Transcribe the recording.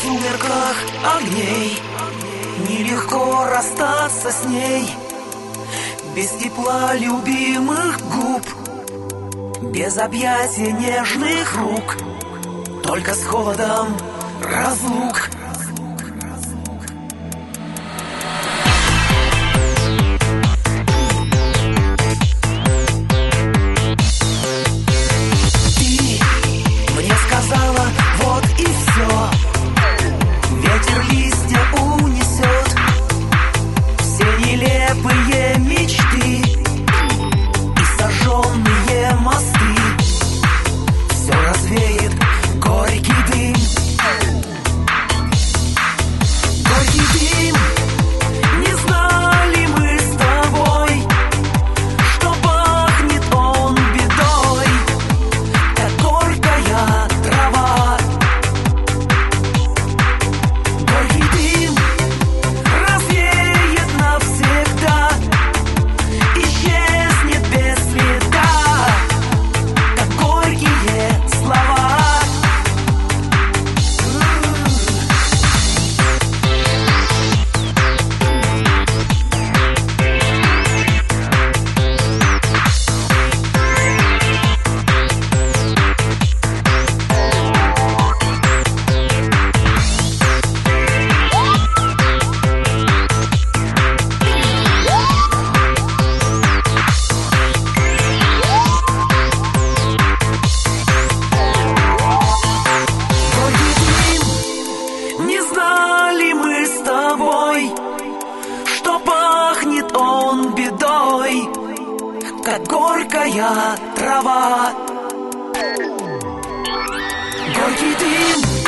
сумерках огней нелегко расстаться с ней. Без тепла любимых губ, без объятия нежных рук, только с холодом разлук. Ты мне сказала, вот и все. Ветер листья унесет все нелепые мечты и сожженные мосты. Все развеет горький дым. Горький дым. Не знали мы с тобой, что пахнет он бедой, как горькая трава. Горький дым развеет навсегда, исчезнет без следа, как горькие слова. Не знали мы с тобой, что пахнет он бедой, как горькая трава. Горький дым.